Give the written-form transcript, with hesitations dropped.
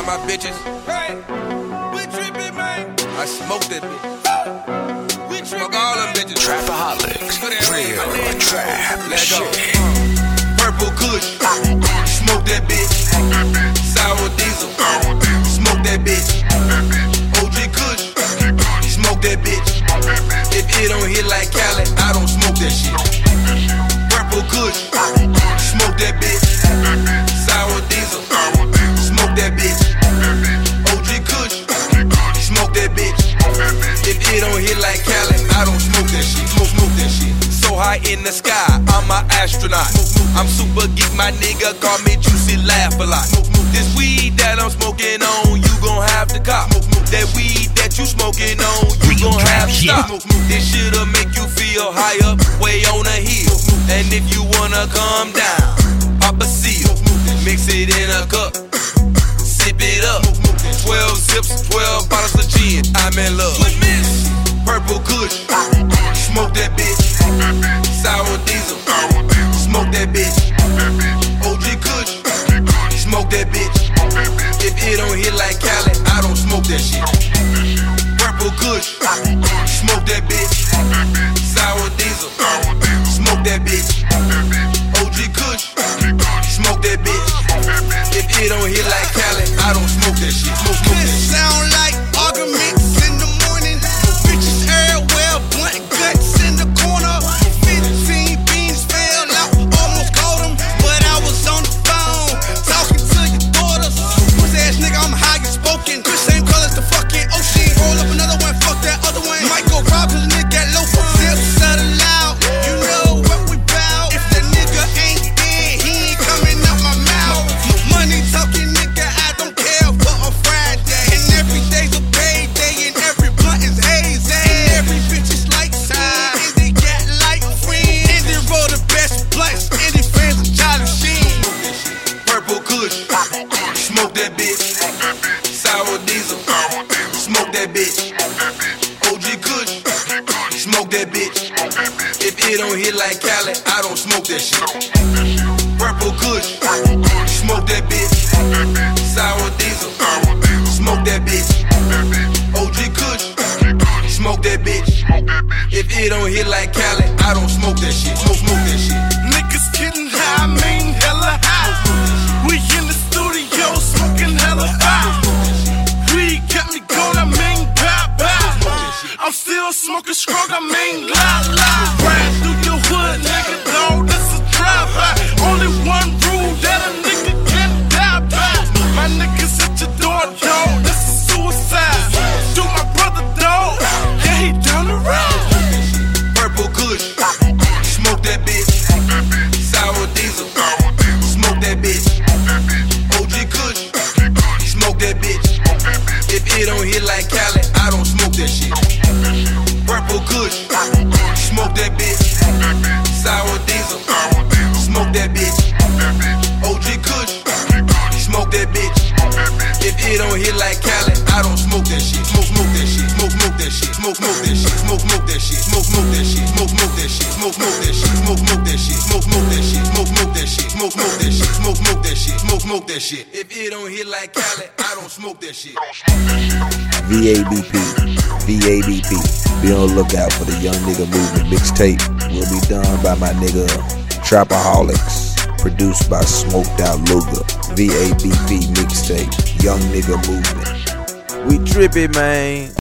of my bitches. Hey, we trippin', man. I smoke that bitch. We trippin', Fuck all them bitches. Trapaholics, real trap Let go. shit. Purple Kush, smoke that bitch. Sour Diesel, smoke that bitch. OG Kush, smoke that bitch. If it don't hit like Cali, I don't smoke that shit. Purple Kush, smoke that bitch. Sour Diesel, smoke that bitch. OG Kush, smoke that bitch. If it don't hit like Cali, I don't smoke that shit. Smoke that shit. So high in the sky, I'm an astronaut. I'm super geek, my nigga call me Juicy, laugh a lot. This weed that I'm smoking on, you gon' have to cop. That weed that you smoking on, you gon' have to stop. This shit'll make you feel high up, way on a hill. And if you wanna come down, pop a seal, mix it in a cup, sip it up. 12 sips, 12 bottles of gin, I'm in love. Purple Kush, smoke that bitch. Sour Diesel, smoke that bitch. OG Kush, smoke that bitch. If it don't hit like Cali, I don't smoke that shit. Purple Kush, smoke that bitch. Sour Diesel, smoke that bitch. OG Kush, smoke that bitch. If it don't hit like Cali, I don't smoke that shit. Smoke that shit. Sound like arguments in the morning. Bitches everywhere, blunt guts in the corner. 15 beans fell out, almost caught them. But I was on the phone, talking to your daughters. Pussy ass nigga, I'm high and spoken. Same color as the fucking ocean. Roll up another one, fuck that other one. Might go rob cause the nigga got low fun. Still settle loud, you know what we bout. If the nigga ain't dead, he ain't coming out my mouth. Money talking nigga, I don't care for a Friday. And every day's a payday, and every blunt is hazy. And every bitch is like time, and they got like friends. And they roll the best blunts, and they fans of Charlie Sheen. Purple Kush, smoke that bitch. Sour Diesel, smoke that bitch. OG Kush, smoke that bitch. If it don't hit like Cali, I don't smoke that shit. Purple Kush, smoke that bitch. Sour Diesel, smoke that bitch. OG Kush, smoke that bitch. If it don't hit like Cali, I don't smoke that shit. Smoke that shit. Niggas getting high, I mean hella high. We in the studio smoking hella high. We got me going, I mean pop pop. I'm still smoking strong, I mean loud loud. Ride through your hood, nigga, dog, this is drive-by. Only one rule that a nigga can die by. My niggas at your door, dog, this is suicide. Do my brother, dog, yeah, he down the road. Purple Kush, smoke that bitch. Sour Diesel, smoke that bitch. OG Kush, smoke that bitch. If it don't hit like Cali, I don't smoke that shit. Purple Kush, smoke that bitch. Sour Diesel, smoke that bitch. OG Kush, smoke that bitch. If it don't hit like Cali, I don't smoke that shit. Smoke that shit. Smoke that shit. Smoke that shit. Smoke that shit. Smoke that shit. Smoke that shit. Smoke that shit. Smoke that shit. Smoke that shit. Smoke that shit. Smoke that shit. Smoke that shit. Smoke that shit. If it don't hit like Cali, I don't smoke that shit. VABP. Be on the lookout for the Young Nigga Movement mixtape. Will be done by my nigga Trapaholics. Produced by Smoked Out Luga. VABP mixtape. Young Nigga Movement. We trippin', man.